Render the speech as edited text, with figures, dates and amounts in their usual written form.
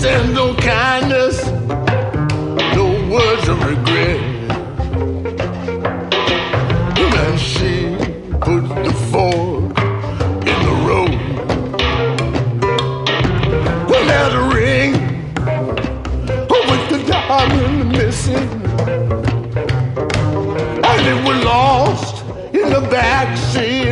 There's no kindness, no words of regret. And she put the fork in the road. Well, there's a ring with the diamond missing, and it was lost in the backseat